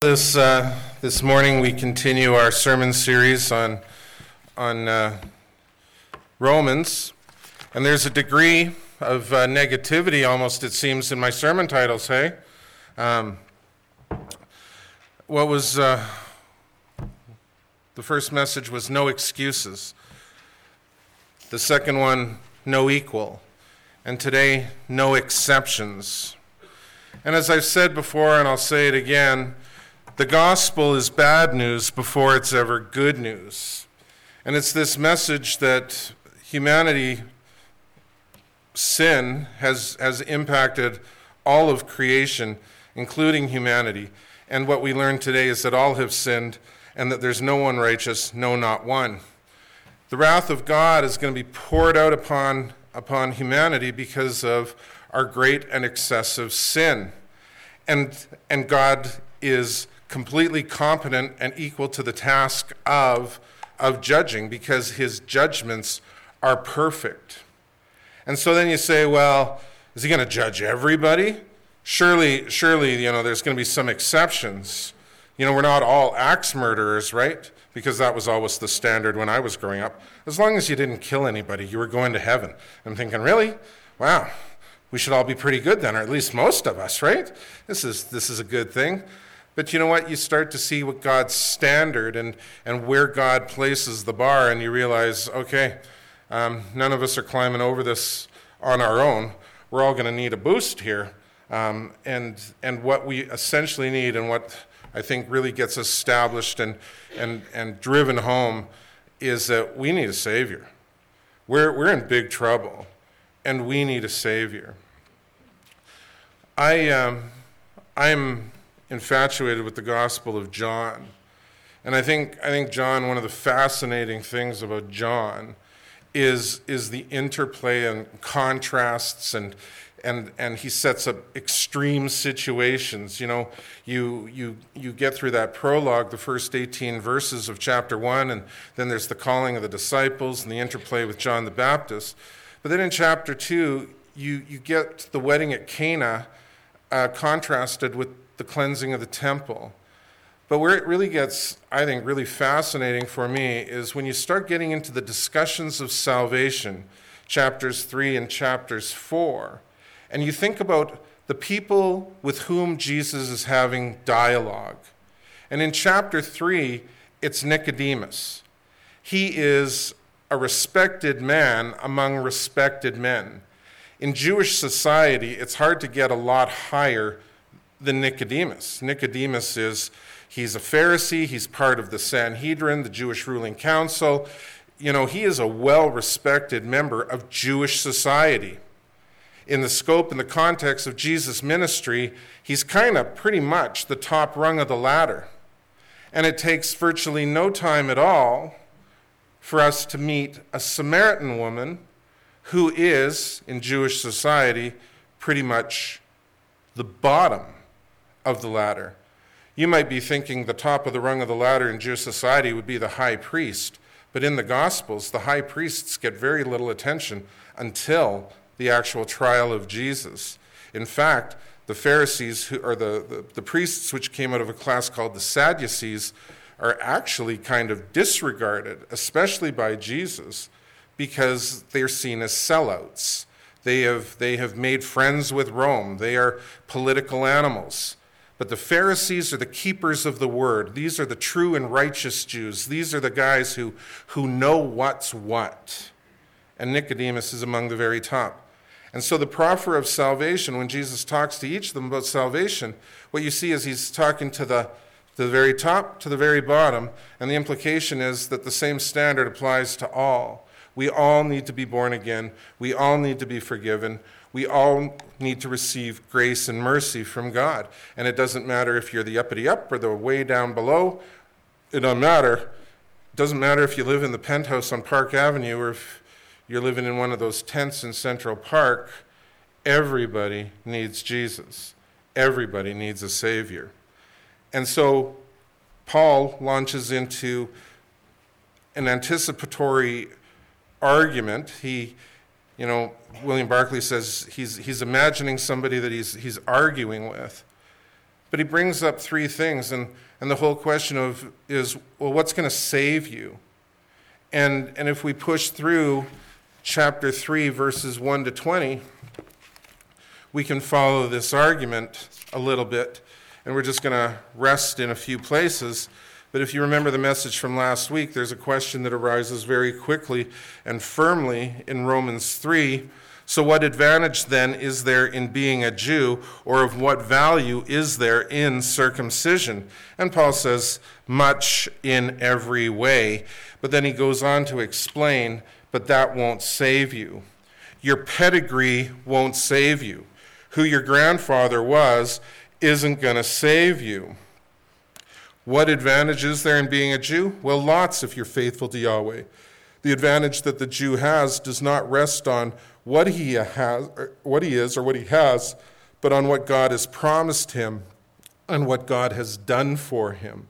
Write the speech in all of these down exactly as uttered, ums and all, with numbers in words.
This uh, this morning we continue our sermon series on on uh, Romans, and there's a degree of uh, negativity, almost it seems, in my sermon titles. Hey, um, what was uh, the first message was no excuses. The second one, no equal, and today, no exceptions. And as I've said before, and I'll say it again, the gospel is bad news before it's ever good news. And it's this message that humanity, sin, has, has impacted all of creation, including humanity. And what we learn today is that all have sinned and that there's no one righteous, no, not one. The wrath of God is going to be poured out upon, upon humanity because of our great and excessive sin. And, and God is completely competent and equal to the task of, of judging because his judgments are perfect. And so then you say, well, is he going to judge everybody? Surely, surely, you know, there's going to be some exceptions. You know, we're not all axe murderers, right? Because that was always the standard when I was growing up. As long as you didn't kill anybody, you were going to heaven. I'm thinking, really? Wow, we should all be pretty good then, or at least most of us, right? This is this is a good thing. But you know what? You start to see what God's standard and, and where God places the bar, and you realize, okay, um, none of us are climbing over this on our own. We're all going to need a boost here. Um, and and what we essentially need, and what I think really gets established and and and driven home, is that we need a Savior. We're we're in big trouble, and we need a Savior. I um, I'm. infatuated with the Gospel of John. And I think I think John, one of the fascinating things about John is is the interplay and contrasts, and and and he sets up extreme situations. You know, you you you get through that prologue, the first eighteen verses of chapter one, and then there's the calling of the disciples and the interplay with John the Baptist. But then in chapter two, you you get the wedding at Cana uh, contrasted with the cleansing of the temple. But where it really gets, I think, really fascinating for me is when you start getting into the discussions of salvation, chapters three and chapters four, and you think about the people with whom Jesus is having dialogue. And in chapter three, it's Nicodemus. He is a respected man among respected men. In Jewish society, it's hard to get a lot higher than Nicodemus. Nicodemus is, he's a Pharisee, he's part of the Sanhedrin, the Jewish ruling council. You know, he is a well-respected member of Jewish society. In the scope and the context of Jesus' ministry, he's kind of pretty much the top rung of the ladder. And it takes virtually no time at all for us to meet a Samaritan woman who is, in Jewish society, pretty much the bottom of the ladder. You might be thinking the top of the rung of the ladder in Jewish society would be the high priest, but in the Gospels, the high priests get very little attention until the actual trial of Jesus. In fact, the Pharisees, who are the, the, the priests which came out of a class called the Sadducees, are actually kind of disregarded, especially by Jesus, because they're seen as sellouts. They have, they have made friends with Rome. They are political animals. But the Pharisees are the keepers of the word. These are the true and righteous Jews. These are the guys who, who know what's what. And Nicodemus is among the very top. And so the proffer of salvation, when Jesus talks to each of them about salvation, what you see is he's talking to the, to the very top, to the very bottom, and the implication is that the same standard applies to all. We all need to be born again. We all need to be forgiven. We all need to receive grace and mercy from God. And it doesn't matter if you're the uppity up or the way down below. It doesn't matter. It doesn't matter if you live in the penthouse on Park Avenue or if you're living in one of those tents in Central Park. Everybody needs Jesus. Everybody needs a Savior. And so Paul launches into an anticipatory argument. He, you know, William Barclay says he's he's imagining somebody that he's he's arguing with. But he brings up three things, and, and the whole question of is, well, what's going to save you? And, and if we push through chapter three, verses one to twenty, we can follow this argument a little bit, and we're just going to rest in a few places. But if you remember the message from last week, there's a question that arises very quickly and firmly in Romans three. So what advantage then is there in being a Jew, or of what value is there in circumcision? And Paul says, much in every way. But then he goes on to explain, but that won't save you. Your pedigree won't save you. Who your grandfather was isn't going to save you. What advantage is there in being a Jew? Well, lots if you're faithful to Yahweh. The advantage that the Jew has does not rest on what he has, or what he is or what he has, but on what God has promised him and what God has done for him.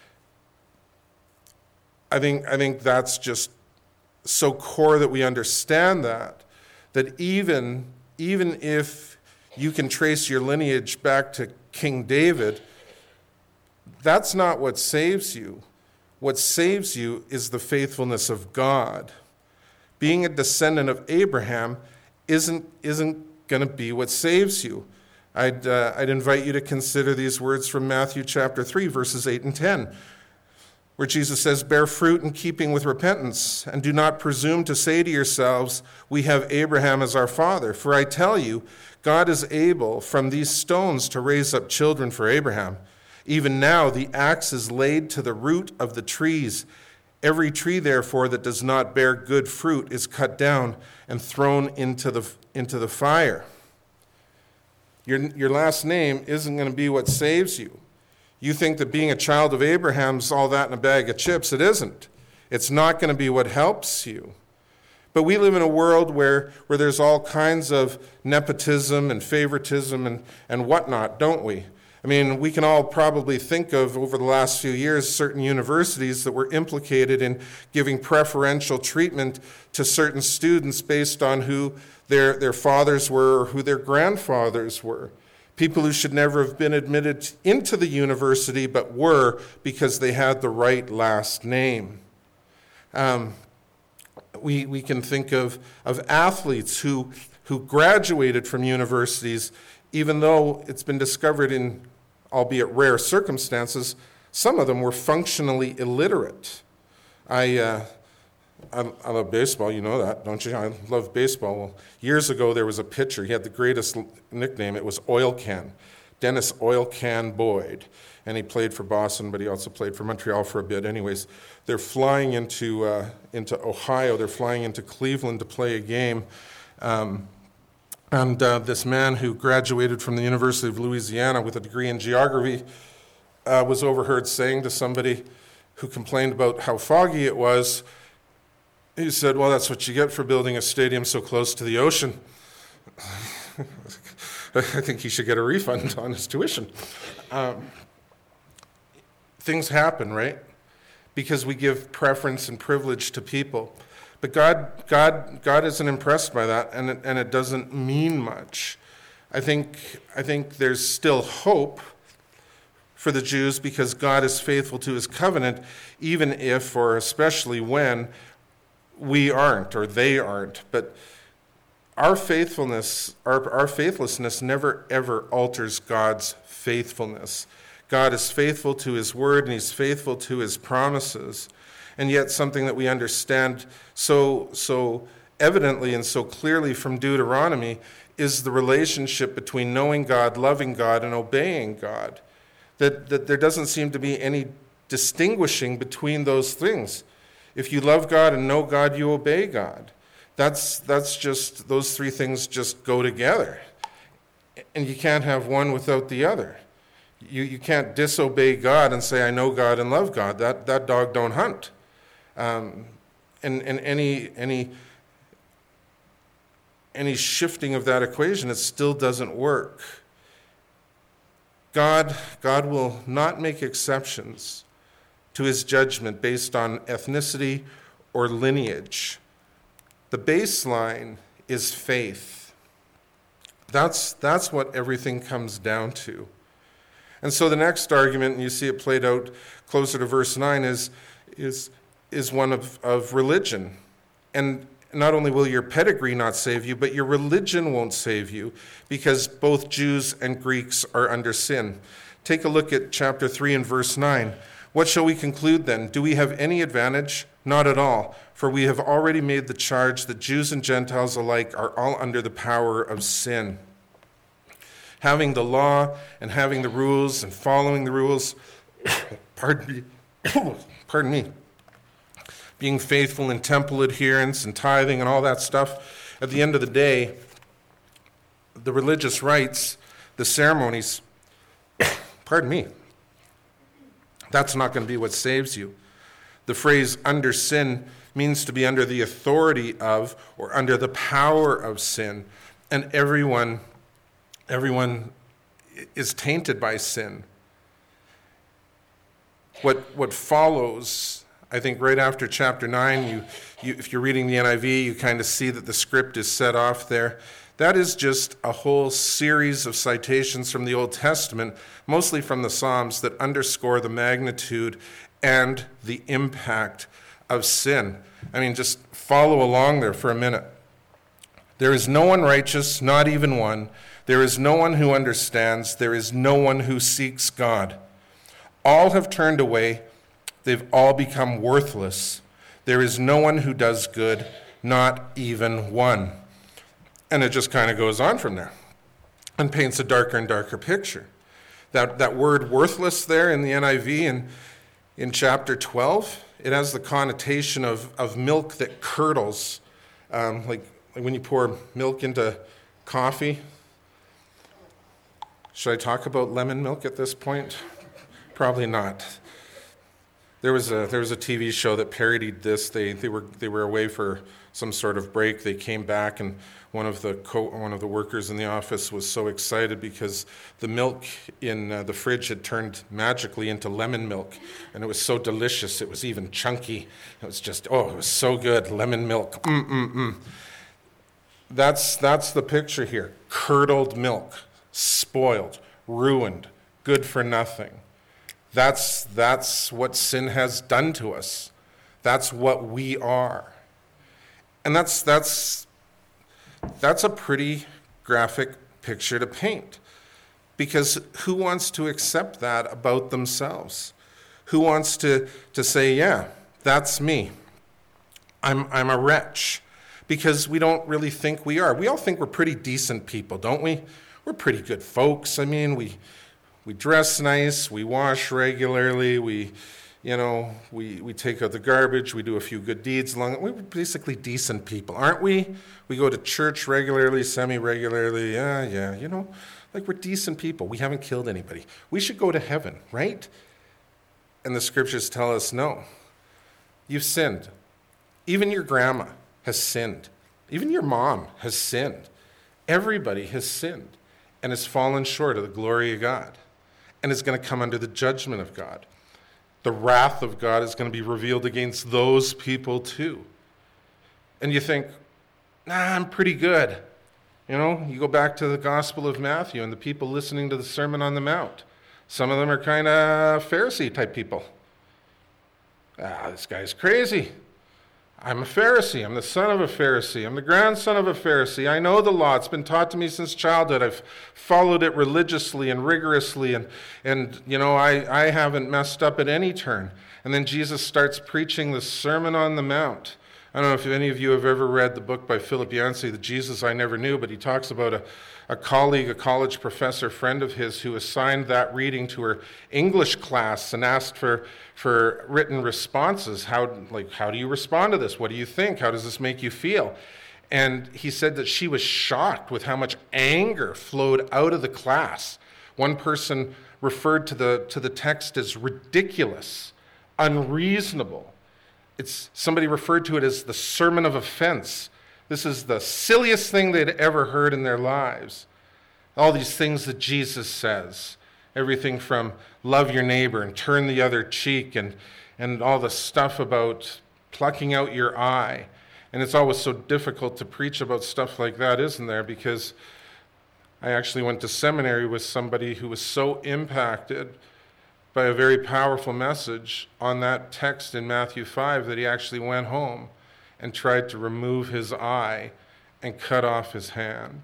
I think I think that's just so core that we understand that, that even, even if you can trace your lineage back to King David, that's not what saves you. What saves you is the faithfulness of God. Being a descendant of Abraham isn't, isn't going to be what saves you. I'd, uh, I'd invite you to consider these words from Matthew chapter three, verses eight and ten, where Jesus says, bear fruit in keeping with repentance, and do not presume to say to yourselves, we have Abraham as our father. For I tell you, God is able from these stones to raise up children for Abraham. Even now the axe is laid to the root of the trees. Every tree, therefore, that does not bear good fruit is cut down and thrown into the, into the fire. Your, your last name isn't going to be what saves you. You think that being a child of Abraham's all that in a bag of chips. It isn't. It's not going to be what helps you. But we live in a world where, where there's all kinds of nepotism and favoritism and, and whatnot, don't we? I mean, we can all probably think of, over the last few years, certain universities that were implicated in giving preferential treatment to certain students based on who their, their fathers were or who their grandfathers were. People who should never have been admitted into the university but were because they had the right last name. Um, we, we can think of, of athletes who, who graduated from universities, even though it's been discovered in, albeit rare circumstances, some of them were functionally illiterate. I, uh, I, I love baseball, you know that, don't you? I love baseball. Well, years ago, there was a pitcher. He had the greatest nickname. It was Oil Can, Dennis Oil Can Boyd. And he played for Boston, but he also played for Montreal for a bit. Anyways, they're flying into, uh, into Ohio. They're flying into Cleveland to play a game. Um, And uh, this man who graduated from the University of Louisiana with a degree in geography uh, was overheard saying to somebody who complained about how foggy it was, he said, well, that's what you get for building a stadium so close to the ocean. I think he should get a refund on his tuition. Um, things happen, right? Because we give preference and privilege to people. But God, God, God isn't impressed by that, and it, and it doesn't mean much. I think, I think there's still hope for the Jews because God is faithful to his covenant, even if, or especially when, we aren't, or they aren't. But our faithfulness, our, our faithlessness never, ever alters God's faithfulness. God is faithful to his word, and he's faithful to his promises. And yet something that we understand so so evidently and so clearly from Deuteronomy is the relationship between knowing God, loving God, and obeying God. That, that there doesn't seem to be any distinguishing between those things. If you love God and know God, you obey God. That's, that's just, those three things just go together. And you can't have one without the other. You, you can't disobey God and say, I know God and love God. That, that dog don't hunt. Um, and and any any any shifting of that equation, it still doesn't work. God God will not make exceptions to his judgment based on ethnicity or lineage. The baseline is faith. That's that's what everything comes down to. And so the next argument, and you see it played out closer to verse nine, is, is, is one of, of religion. And not only will your pedigree not save you, but your religion won't save you, because both Jews and Greeks are under sin. Take a look at chapter three and verse nine. What shall we conclude then? Do we have any advantage? Not at all, for we have already made the charge that Jews and Gentiles alike are all under the power of sin. Having the law and having the rules and following the rules, pardon me, pardon me, being faithful in temple adherence and tithing and all that stuff, at the end of the day, the religious rites, the ceremonies, pardon me, that's not going to be what saves you. The phrase under sin means to be under the authority of or under the power of sin. And everyone, everyone is tainted by sin. What, what follows, I think right after chapter nine, you, you, if you're reading the N I V, you kind of see that the script is set off there. That is just a whole series of citations from the Old Testament, mostly from the Psalms, that underscore the magnitude and the impact of sin. I mean, just follow along there for a minute. There is no one righteous, not even one. There is no one who understands. There is no one who seeks God. All have turned away. They've all become worthless. There is no one who does good, not even one. And it just kind of goes on from there and paints a darker and darker picture. That, that word worthless there in the N I V and in chapter twelve, it has the connotation of, of milk that curdles, um, like, like when you pour milk into coffee. Should I talk about lemon milk at this point? Probably not. There was a there was a T V show that parodied this. They they were they were away for some sort of break. They came back, and one of the co- one of the workers in the office was so excited because the milk in uh, the fridge had turned magically into lemon milk, and it was so delicious. It was even chunky. It was just oh, it was so good. Lemon milk. Mm mm mm. That's that's the picture here. Curdled milk, spoiled, ruined, good for nothing. That's that's what sin has done to us. That's what we are. And that's that's that's a pretty graphic picture to paint. Because who wants to accept that about themselves? Who wants to, to say, yeah, that's me. I'm I'm a wretch. Because we don't really think we are. We all think we're pretty decent people, don't we? We're pretty good folks. I mean, we We dress nice, we wash regularly, we, you know, we, we take out the garbage, we do a few good deeds along. We're basically decent people, aren't we? We go to church regularly, semi-regularly, yeah, yeah, you know, like we're decent people. We haven't killed anybody. We should go to heaven, right? And the scriptures tell us, no, you've sinned. Even your grandma has sinned. Even your mom has sinned. Everybody has sinned and has fallen short of the glory of God, and is going to come under the judgment of God. The wrath of God is going to be revealed against those people too. And you think, nah, I'm pretty good. You know, you go back to the Gospel of Matthew and the people listening to the Sermon on the Mount. Some of them are kind of Pharisee-type people. Ah, this guy's crazy. I'm a Pharisee. I'm the son of a Pharisee. I'm the grandson of a Pharisee. I know the law. It's been taught to me since childhood. I've followed it religiously and rigorously, and, and you know, I, I haven't messed up at any turn. And then Jesus starts preaching the Sermon on the Mount. I don't know if any of you have ever read the book by Philip Yancey, The Jesus I Never Knew, but he talks about a, a colleague, a college professor friend of his, who assigned that reading to her English class and asked for, for written responses. How, like, how do you respond to this? What do you think? How does this make you feel? And he said that she was shocked with how much anger flowed out of the class. One person referred to the, to the text as ridiculous, unreasonable. It's, somebody referred to it as the sermon of offense. This is the silliest thing they'd ever heard in their lives. All these things that Jesus says, everything from love your neighbor and turn the other cheek, and, and all the stuff about plucking out your eye. And it's always so difficult to preach about stuff like that, isn't there? Because I actually went to seminary with somebody who was so impacted by a very powerful message on that text in Matthew five that he actually went home and tried to remove his eye and cut off his hand.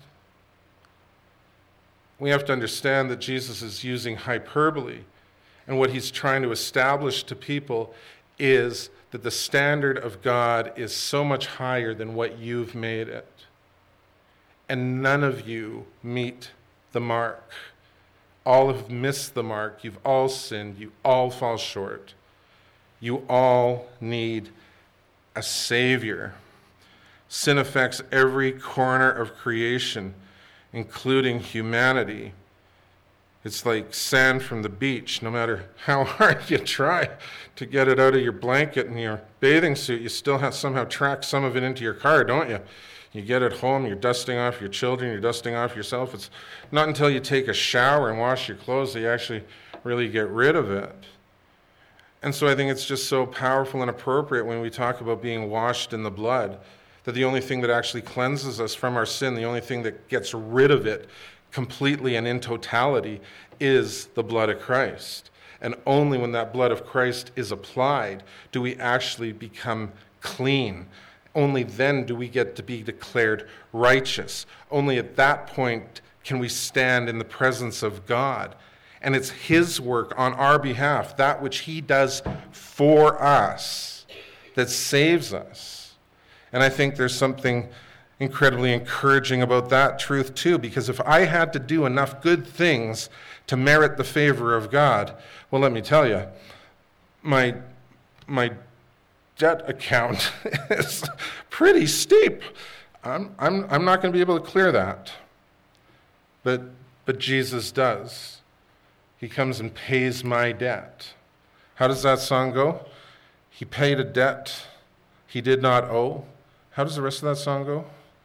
We have to understand that Jesus is using hyperbole, and what he's trying to establish to people is that the standard of God is so much higher than what you've made it. And none of you meet the mark. All have missed the mark. You've all sinned. You all fall short. You all need a Savior. Sin affects every corner of creation, including humanity. It's like sand from the beach. No matter how hard you try to get it out of your blanket and your bathing suit, you still have somehow track some of it into your car, don't you? You get it home, you're dusting off your children, you're dusting off yourself. It's not until you take a shower and wash your clothes that you actually really get rid of it. And so I think it's just so powerful and appropriate when we talk about being washed in the blood, that the only thing that actually cleanses us from our sin, the only thing that gets rid of it completely and in totality, is the blood of Christ. And only when that blood of Christ is applied do we actually become clean. Only then do we get to be declared righteous. Only at that point can we stand in the presence of God. And it's his work on our behalf, that which he does for us, that saves us. And I think there's something incredibly encouraging about that truth too, because if I had to do enough good things to merit the favor of God, well, let me tell you, my my debt account is pretty steep. I'm I'm I'm not going to be able to clear that. But but Jesus does. He comes and pays my debt. How does that song go? He paid a debt he did not owe. How does the rest of that song go?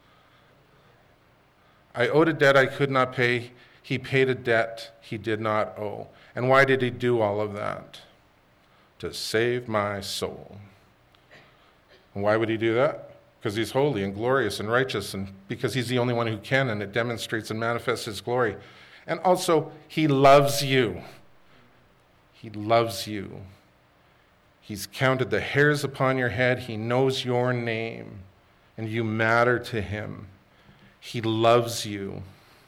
I owed a debt I could not pay. He paid a debt he did not owe. And why did he do all of that? To save my soul. And why would he do that? Because he's holy and glorious and righteous, and because he's the only one who can, and it demonstrates and manifests his glory. And also, he loves you. He loves you. He's counted the hairs upon your head. He knows your name, and you matter to him. He loves you.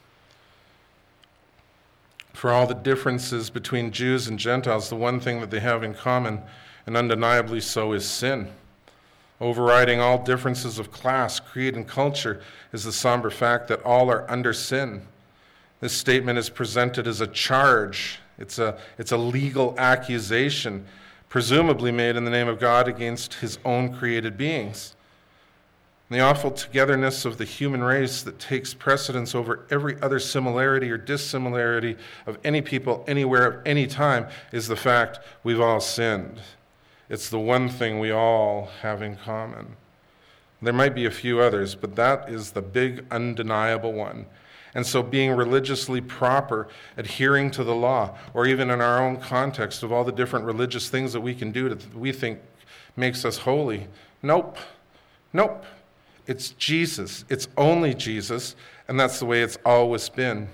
For all the differences between Jews and Gentiles, the one thing that they have in common, and undeniably so, is sin. Overriding all differences of class, creed, and culture is the somber fact that all are under sin. This statement is presented as a charge. It's a, it's a legal accusation, presumably made in the name of God against his own created beings. And the awful togetherness of the human race that takes precedence over every other similarity or dissimilarity of any people, anywhere, at any time, is the fact we've all sinned. It's the one thing we all have in common. There might be a few others, but that is the big, undeniable one. And so being religiously proper, adhering to the law, or even in our own context of all the different religious things that we can do that we think makes us holy, nope, nope. It's Jesus. It's only Jesus, and that's the way it's always been.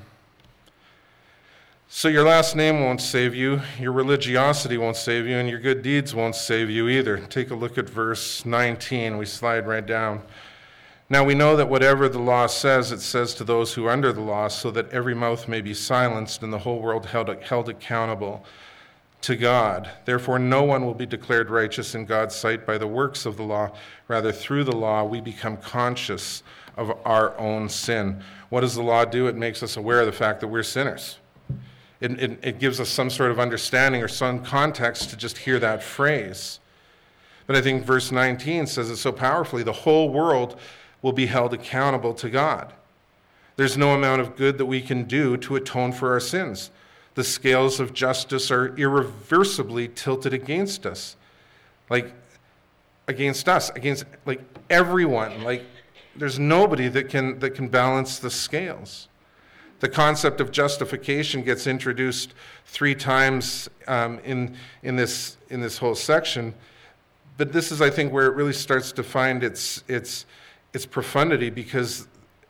So your last name won't save you, your religiosity won't save you, and your good deeds won't save you either. Take a look at verse nineteen. We slide right down. Now we know that whatever the law says, it says to those who are under the law, so that every mouth may be silenced and the whole world held, held accountable to God. Therefore, no one will be declared righteous in God's sight by the works of the law. Rather, through the law, we become conscious of our own sin. What does the law do? It makes us aware of the fact that we're sinners. It, it, it gives us some sort of understanding or some context to just hear that phrase. But I think verse nineteen says it so powerfully, the whole world will be held accountable to God. There's no amount of good that we can do to atone for our sins. The scales of justice are irreversibly tilted against us. Like, against us, against, like, everyone. Like, there's nobody that can that can balance the scales. The concept of justification gets introduced three times um, in in this in this whole section, but this is, I think, where it really starts to find its its its profundity, because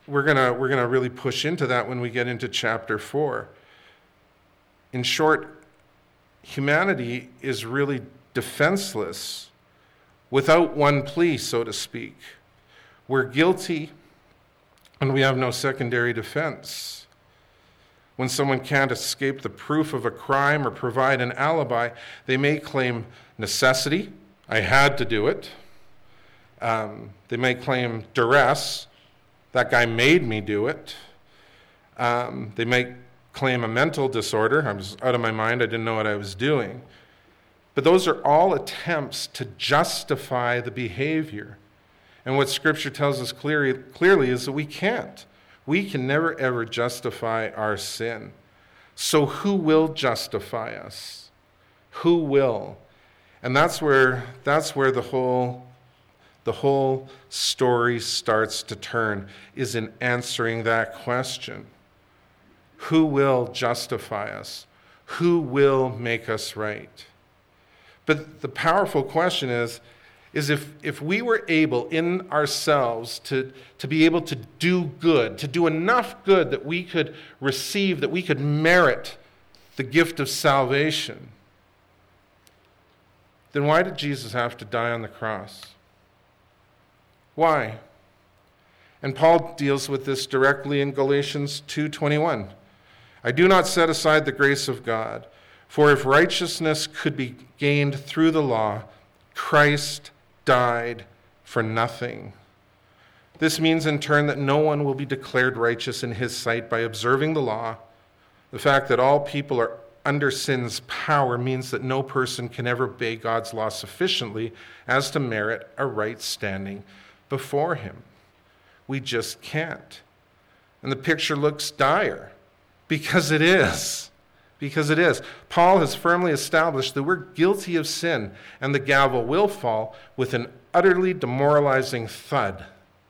we're gonna we're gonna really push into that when we get into chapter four. In short, humanity is really defenseless without one plea, so to speak. We're guilty and we have no secondary defense. When someone can't escape the proof of a crime or provide an alibi, they may claim necessity. I had to do it. Um, they may claim duress. That guy made me do it. Um, they may claim a mental disorder. I was out of my mind. I didn't know what I was doing. But those are all attempts to justify the behavior. And what Scripture tells us clearly, clearly is that we can't. We can never, ever justify our sin. So who will justify us? Who will? And that's where, that's where the whole, the whole story starts to turn, is in answering that question. Who will justify us? Who will make us right? But the powerful question is, is if, if we were able in ourselves to, to be able to do good, to do enough good that we could receive, that we could merit the gift of salvation, then why did Jesus have to die on the cross? Why? And Paul deals with this directly in Galatians two twenty-one. I do not set aside the grace of God, for if righteousness could be gained through the law, Christ died for nothing. This means in turn that no one will be declared righteous in his sight by observing the law. The fact that all people are under sin's power means that no person can ever obey God's law sufficiently as to merit a right standing before him. We just can't. And the picture looks dire, because it is. Because it is. Paul has firmly established that we're guilty of sin, and the gavel will fall with an utterly demoralizing thud.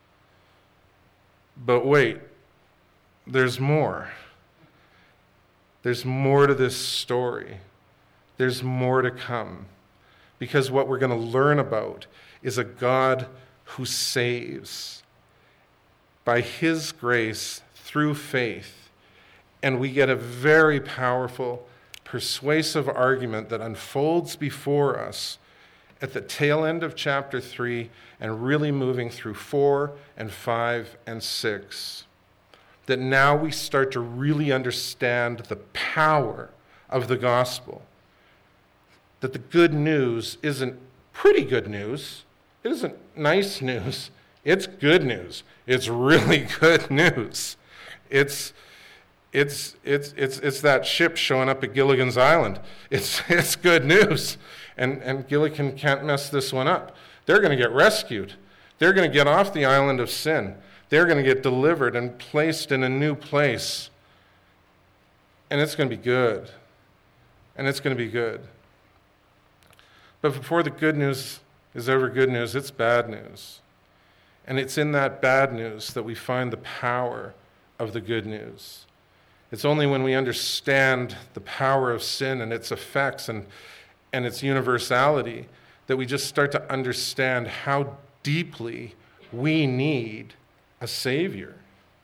But wait, there's more. There's more to this story. There's more to come. Because what we're going to learn about is a God who saves by his grace through faith. And we get a very powerful, persuasive argument that unfolds before us at the tail end of chapter three and really moving through four and five and six. That now we start to really understand the power of the gospel. That the good news isn't pretty good news. It isn't nice news. It's good news. It's really good news. It's It's it's it's it's that ship showing up at Gilligan's Island. It's it's good news, and and Gilligan can't mess this one up. They're going to get rescued. They're going to get off the island of sin. They're going to get delivered and placed in a new place, and it's going to be good. And it's going to be good. But before the good news is ever good news, it's bad news, and it's in that bad news that we find the power of the good news. It's only when we understand the power of sin and its effects and, and its universality that we just start to understand how deeply we need a Savior.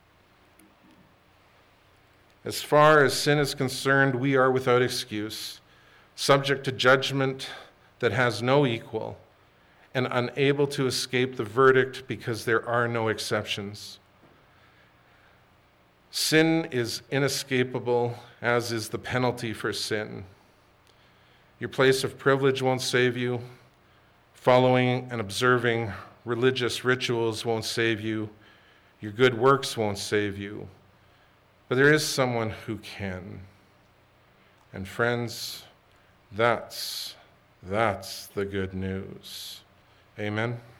As far as sin is concerned, we are without excuse, subject to judgment that has no equal, and unable to escape the verdict because there are no exceptions. Sin is inescapable, as is the penalty for sin. Your place of privilege won't save you. Following and observing religious rituals won't save you. Your good works won't save you. But there is someone who can. And friends, that's, that's the good news. Amen.